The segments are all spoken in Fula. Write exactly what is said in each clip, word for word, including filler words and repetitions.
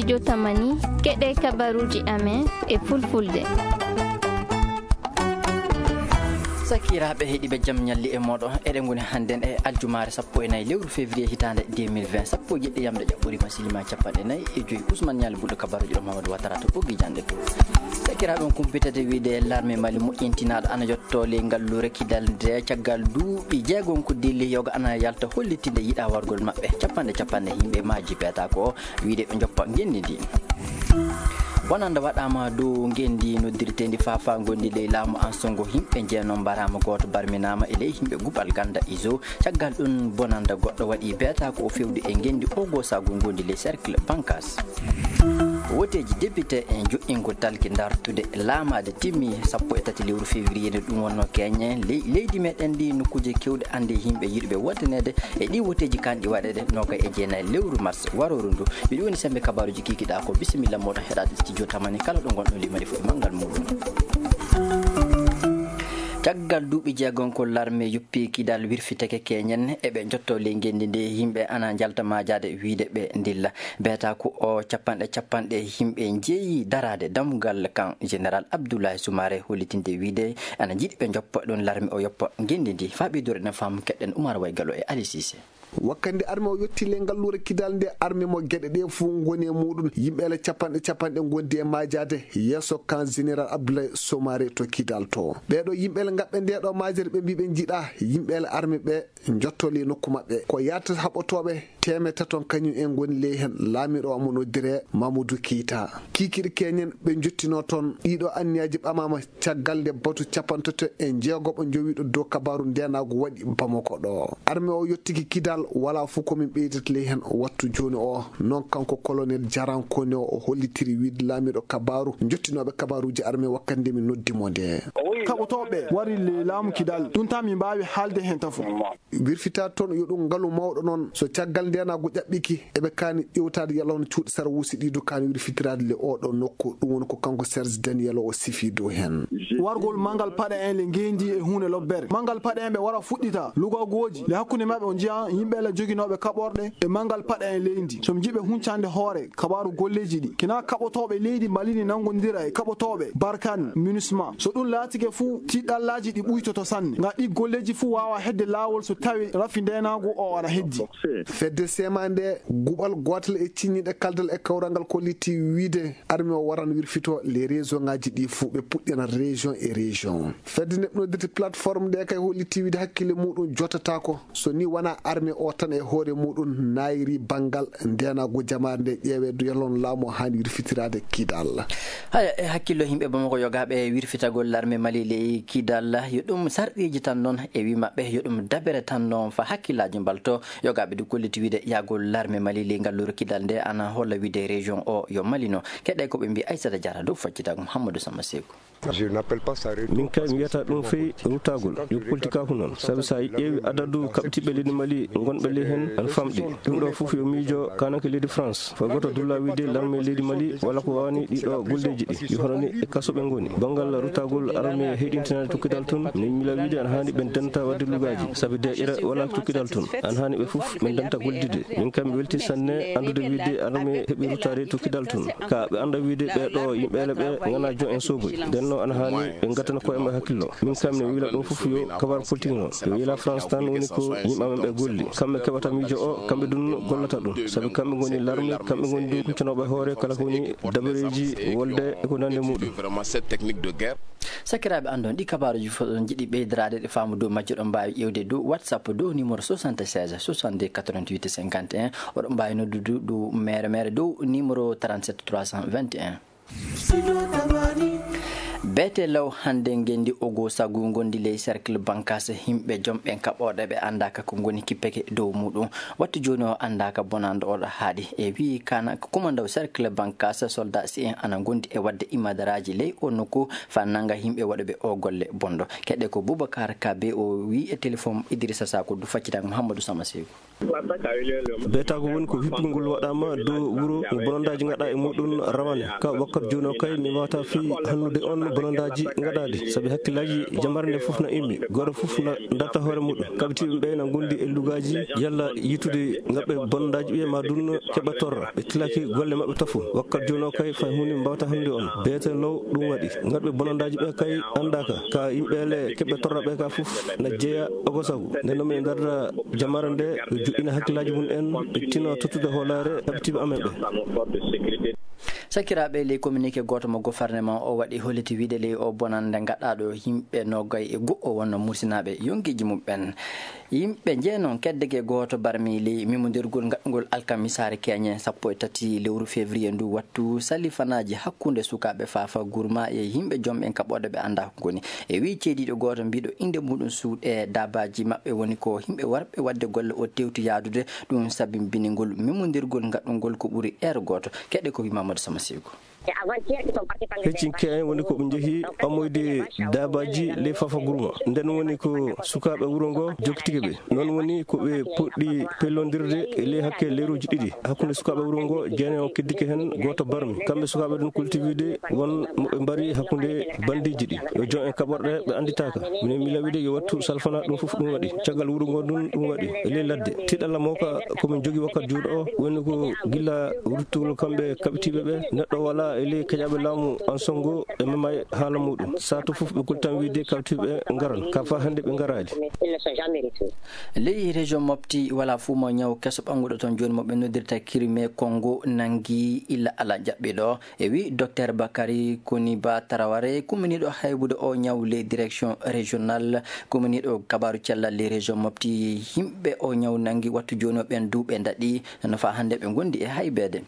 studio Tamani keɗe kabaruji amen e fulfulde. sakiraɓe heeɗiɓe jaam ñalli e moɗon eɗen goni hannden e aljumare sappo e nayyi lewru février hitande deux mille vingt sappo jiɗɗe yamde ƴaɓɓorima silima capanɗe nayyi e joyyi Ousmane Ñal Bulɗo kabaruji ɗo Mamadou Watara to ɓoggi jande to sakiraɓe on kumpitede wiide l'armée Mali moƴƴintinaɗo ana yetto ley ngallu rekkidal nde caggal duuɓi jeegom ko dilli yoga ana yalta hollitinde yiiɗa wargol mabɓe capanɗe capanɗe yimɓe maji peeta ko wiide ɓe joppa gendi ndi wonande waɗama dow gendi noddirtendi fafa gondi ley laamu en songo himɓe jeenon mbarama goto barminama e ley himɓe guɓal ganda iso caggal ɗum bonanda goɗɗo waɗi beeta ko o fewde e gendi ogo sago gondi ley cercle bancas woteji député en joƴƴingo talki dartude laamade timmi sappo e tati lewru février nde ɗum wonno keñe leydi meɗen ndi nokkuje kewɗe ande yimɓe yiɗɓe wontanede e ɗi woteji kanɗi waɗede noga e jeenayyi lewru mars waroru ndu mbiɗa woni sembe kabaruji kikiɗa ko bisimilla moɗon heɗade studio Tamani kala ɗo gonɗo limani fo e mangal muɗum caggal duuɓi jeegom ko l'armée yuppi kidal wirfiteke keñen eɓe jotto ley gendi nde yimɓe ana jalta majade wiide ɓe dilla beeta ko o capanɗe capanɗe yimɓe jeeyi darade dammugal kan général Abdoulaye Soumaré hollitinde wiide ana jiiɗi ɓe joppa ɗon l'armée o yoppa gendi ndi faɓidore ne fam keɗɗen Oumar Way Gallo e Ali Cissé wakkande armée o yetti le ngallure kidal nde armée mo gueɗe ɗe fuu goni e muɗum yimɓeele capanɗe capanɗe gondi e majade yesso kan général Abdoulaye Soumaré to kidal to ɓeɗo yimɓeele gaɓɓe nde ɗo majere ɓe mbi ɓe jiiɗa yimɓeele armée ɓe jottoli nokku mabɓe ko yatta haɓotoɓe temete ton kañum en goni ley hen laamiɗo amo noddire Mamadou Keita kikiɗe keñen ɓe jottino toon ɗiɗo anniyaji ɓamama caggal nde batu capantato e jeegoɓo jowiɗo dow kabaru ndenago waɗi Bamako ɗo armée o yettiki kidal wala fof komin ɓeydata ley hen wattu joni o noon kanko colonel Jaran Kone o hollitiri wiide laamiɗo kabaru jottinoɓe kabaruji armée wakkande min noddimo nde kaɓotoɓe wari le laamu kidal ɗum tan min mbawi haalde hen tafo wirfita toon yo ɗum ngaalu mawɗo noon so caggal ndenago ƴaɓɓiki eɓe kani ƴewtade yalawno cuuɗi sara wuusi ɗiɗo kani wirfitirade le oɗo nokku ɗum woni ko kanko Serge Daniel o sifi dow hen wargol mangal paɗe en le gendi e hunde lobbere mangal paɗe en ɓe wara fuɗɗita lugogoji le hakkude mabɓe o jiya yimɓe la joginoɓe kaɓorɗe e mangal paɗe en leydi somi jiɓe huncande hoore kabaru golleji ɗi kina kaɓotoɓe leydi Malini nangodira e kaɓotoɓe Barkane Minusma so ɗum laatike fuu tiɗɗallaji ɗi ɓuytoto sanne ga ɗi golleji fuu wawa hedde lawol so tawi rafi ndenago o ana heddi fedde sema nde guɓal gotal e cinñiɗe kaldal e kawral ngal ko litti wiide armée o waran wirfito les région ngaji ɗi fuu ɓe puɗɗina région e région fedde neɓnodirte plateforme ɗe kay hollitti wiide hakkille muɗum jottatako so ni wona armée o tan e hoore muɗum nayiri banggal ndenago jamare nde ƴeewe do yalon laamu hani wirfitirade kidal haya e hakkillo yimɓe Bamako yogaɓe wirfitagol l'armée Mali ley kidal yo ɗum sarɗiji tan noon e wi mabɓe yo ɗum dabere tan noon fa hakkillaji mbalto yogaɓe du golliti wiide yagol l'armée Mali ley ngalluru kidal nde ana holla wiide région o yo malino keɗɗe koɓe mbi Aissata Diarra dow faccitago Mouhamadou Samba Sekou min kay mi wiyata ɗum feyi rutagol yo politikaku noon saabi sa ƴeewi adadu kaɓtiɓe leydi Mali gonɓe ley hen an famɗi ɗum ɗo foof yo miijo kanake leydi France fo goto dulla wiide l'armée leydi Mali walla ko wawani ɗiɗo golleji ɗi yo hononi e kasoɓe goni banggal rutagol armée heɗintinade tukkidal toon min mila wiide an hani ɓen denta wadde lugaji saabi de ƴeɗa wala tukkidal toon an hani ɓe foof ɓen denta goldide min kam mi welti sanne andude wiide armée heeɓi rutade tukkidal toon ka ɓe anda wiide ɓeɗo yimɓele ɓe gona jon en soboy nden no an hani ɓe gattana koye ma hakkillo min kam ne wila ɗum foof yo kabar politique noon yo wila France tan woni ko yimɓamen ɓe golli kamɓe keɓata miijo o kamɓe ɗum gollata ɗum saabi kamɓe goni l'armée kamɓe goni ɗum kuccanoɓe hoore kala ko woni dabareji wolde eko nande muɗum sakiraɓe andon ɗi kabaruji fof ɗon jiiɗi ɓeydarade ɗe faamu dow majjo ɗon mbawi ƴewde dow WhatsApp dow numéro soixante-seize soixante-deux quatre-vingt-huit cinquante et un oɗon mbawi noddude dow mere mere dow numéro trente-sept trois cent vingt et un bete law hande gendi ogo sagu gondi ley cercle bancas himɓe jomɓe kaɓoɗe ɓe andaka ko goni kippeke dow muɗum wattu joni o andaka bonande oɗo haaɗi e wi kana commandant cercle bancas soldat si en ana gondi e wadde imadaraji ley o nokku fa nanga himɓe waɗoɓe o golle bondo keɗɗe ko Boubacar Kabe o wi e téléphone Idrissa Sako du faccitako Mouhamadou Sama Sekou betago woni ko hippugol waɗama dow wuuro bonondaji gaɗa e muɗum rawane ka wakkat joni o kay mi wata fi hannude on bonondaji gadade sabi hakkillaji jamarde fof na immi goto fof na darta hoore muɗum kabtiɓe ɓe na gondi e lugaji yalla yitude ngabɓe bonondaji ɓiye ma dunno keɓa torra ɓe tilaki golle mabɓe tofu wakkat joni o kay fa hunde mbawta hande on beete law ɗum waɗi ngatɓe bonondaji ɓe kay andaka ka yimɓele keɓe torra ɓe ka fof na jeeya ogosagu nden noon min darda jamara nde joƴƴina hakkillaji mum en ɓe tino tottude hoolare habtiɓe amen ɓe. sakiraɓe ley communiqué goto mo gouvernement o waɗi holliti wiide ley o bonande gaɗaɗo yimɓe noggay e go'o wonno mursinaɓe yonguiji mumɓen yimɓe jeenon keddege goto barmi ley mimodirgol gaɗgol alkamisare keñe sappo e tati lewru février ndu wattu salifanaji hakkude sukaɓe fafa gourma e yimɓe joomɓen kaɓoɗe ɓe anda ko goni e wi ceediɗo goto mbiɗo inde muɗum suuɗe dabaji mabɓe woni ko yimɓe warɓe wadde golle o tewti yadude ɗum sabimbinigol mimodirgol gaɗɗugol ko ɓuuri ere goto keɗe ko wi Mamadou Sama Sigo. heccin ke en woni ko ɓe jeehi ɓammoyde dabaji ley fafa gourma nden woni ko sukaɓe wuuro ngo jokkitike ɓe noon woni ko ɓe poɗɗi pellodirde e ley hakke leruji ɗiɗi hakkude sukaɓe wuuro ngo jeene o keddike hen goto barmi kamɓe sukaɓe ɗon cultivide won moɓe mbari hakkude bandiji ɗi yo jon en kaɓorɗe ɓe anditaka minen mi lawide yo wattu salfana ɗum foof ɗum waɗi caggal wuuro ngo ɗum ɗum waɗi e ley ladde tiɗalla moka komin jogui wakkat juuɗo o woni ko gilla ruttugol kamɓe kaɓitiɓe ɓe neɗɗo wala e ley kaƴaɓe laamu en songo e mema haala muɗum sato fof ɓe kultan wiide kawtiɓe garan ka fa hande ɓe garali ley région mofti wala fuu mo ñaw keso ɓanguɗo toon joni moɓe noddirta kirime Congo nangui illa ala jaɓɓiɗo e wi docteur Bakary Koniba Taraware kuminiɗo haybude o ñaw ley direction régional kuminiɗo kabaru cellal ley région mofti yimɓe o ñaw nangui wattu joni o ɓen duuɓe daɗi no fa hande ɓe gondi e haybede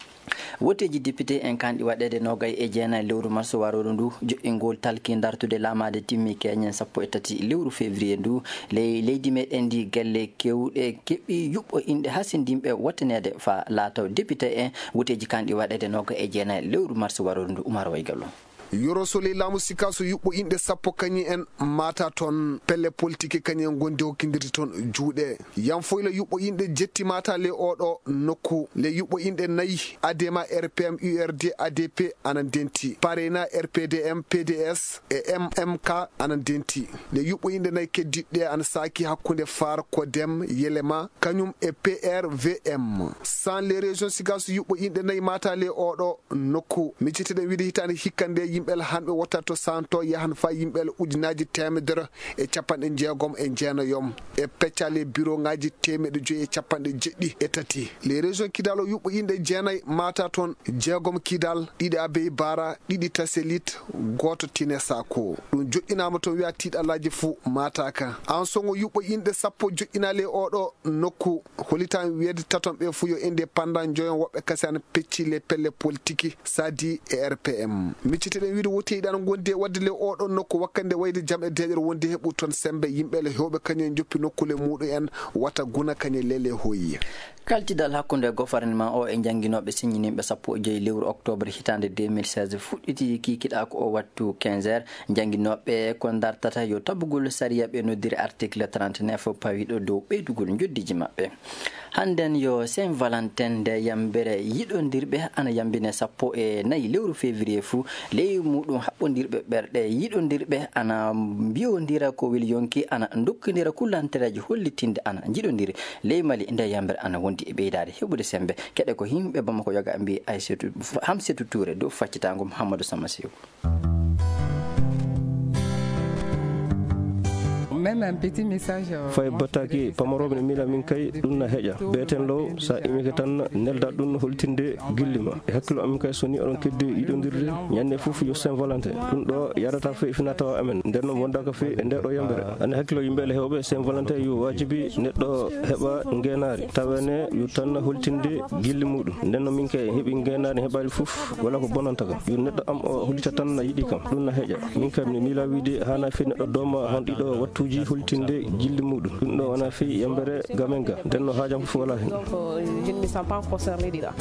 woteji député en kanɗi waɗede nogay e jeenayi lewru mars waroɗo ndu joƴƴingol talki dartude lamade timmi keñen sappo e tati lewru février ndu ley leydi meɗen ndi gelle kewɗe keeɓi yuɓɓo inɗe hasindimɓe wattanede fa laataw député en woteji kanɗi waɗede nogay e jeenayi lewru mars waroɗo ndu Oumar Way Gallo yoro soli laamu sikaso yuɓɓo inɗe sappo kañi en mata toon pelle politique kañi en gondi hokkidirde toon juuɗe yam foyla yuɓɓo inɗe jetti mata le oɗo nokku le yuɓɓo inɗe nayyi adema R P M U R D A D P anan denti parena R P D M P D S e M M K anan denti le yuɓɓo inɗe nayyi keddiɗɗe ana saki hakkude far kodem yelema kañum e P R V M sans les régions sikaso yuɓɓo inɗe nayyi mata le oɗo nokku micciteɗen wiide hitande hikkande yimɓel hanɓe wottato santo yahan fa yimɓel ujunaji temedere e capanɗe jeegom e jeenayom e peccale bureau ngaji temeɗe joyi e capanɗe jeɗɗi e tati les régions kidal o yuɓɓo inɗe jeenayyi mata toon jeegom kidal ɗiɗi abeyi bara ɗiɗi taselit goto tine sako ɗum joƴƴinama toon wiya tiɗalaji fou mataka en songo yuɓɓo inɗe sappo joƴƴinale oɗo nokku holitami wiyede taton ɓe fou yo indépendant joyon woɓɓe kasi ana pecci les pelle politique sadi e R P M micciteɗen wiide woteyiɗi ana gondi e wadde le oɗon nokku wakkande wayde jaam e deƴere wonde heɓu toon sembe yimɓele hewɓe kañum joppi nokkule muɗum en wata guna kañe lele hoyi kaltidal hakkude gouvernement o e jangguinoɓe signiniɓe sappo e joyi lewru octobre hitande deux mille seize fuɗɗiti kikiɗa ko o wattu quinze heures jangguinoɓe ko dartata yo tabugol saria ɓe noddiri article trente-neuf pawiɗo dow ɓeydugol joddiji mabɓe hannden yo Saint Valentin nde yambere yiɗodirɓe ana yambine sappo e nayyi lewru février fou ley muɗum haɓɓodirɓe ɓerɗe yiɗodirɓe ana mbiyodira ko weli yonki ana dokkodira kullantereji hollitinde ana jiɗodiri ley Mali nde yambere ana wondi e ɓeydade heɓude sembe keɗe ko yimɓe Bamako yoga mbi Aissatou Hamsatou Touré dow faccitago Mouhamadou Sama Sigo. même un petit message fay battaki pamoroɓe ne mila min kay ɗum na heƴa beten law sa imike tan nelda ɗum holtinde gillima e hakkilo amin kay soni oɗon keddi yiɗodirde ñande foof yo Saint Valentin ɗum ɗo yarata fe fina tawa amen nden noon wonda ko fe e nder ɗo yambere ane hakkilo yimɓele hewɓe Saint Valentin yo wajibi neɗɗo heɓa ngenari tawene yo tan holtinde gilli muɗum nden noon min kay heeɓi ngenari heɓali foof wala ko bonanta kam yo neɗɗo am o hollita tan na yiiɗi kam ɗum na heƴa min kam mi mila wiide hana fe neɗɗo doma hon ɗiɗo wattu holtinde jilli muɗum ɗum ɗo wona fi yambere gamen ga nden no haajam fof wala hen. Je ne me sens pas concerné déjà.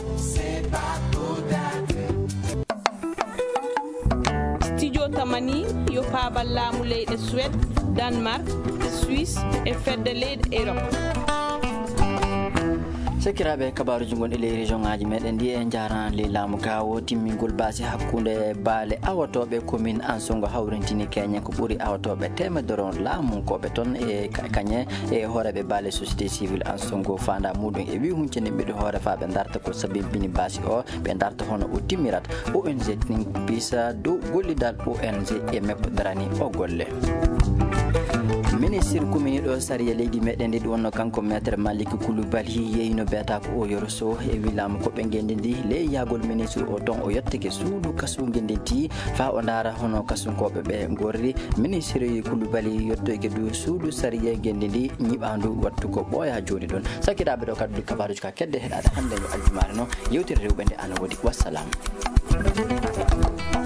Studio Tamani yo paabal laamu leyɗe Suède, Danemark, Suisse e fedde leyɗe Europe. sakiraɓe kabaruji gonɗi ley région ngaji meɗen ndi e jaran le laamu gawo timmingol basi hakkude baale awotoɓe commune Ansongo hawrintini Kenya ko ɓuuri awotoɓe temedoro laamu koɓe toon e kañe e hooreɓe baale société civile Ansongo fanda muɗum e wi huncani ɓiɗo hoore fa ɓe darta ko sabibini basi o ɓe darta hono o timmirat O N G nin pisa dow gollidal O N G e mebɓodirani o golle. Ministre commune ɗo sariya leydi meɗen ndi wonno kanko maître Malick Coulibaly yeyno beta ko o yoroso e wilamu ko ɓe gendindi ley yagol ministre o ton o yetteke suudu kasu gendinti fa o ndara hono kasunkoɓe ɓe gorri. Ministre Coulibaly yettoyke du suudu sariya gendindi ñiɓandu wattu ko ɓooya joni ɗon. Sakiraɓe ɗo kaddu kabaruji ka kedde heɗade hande yo aljumare no yewtere rewɓe nde ana woodi. Wassalamu.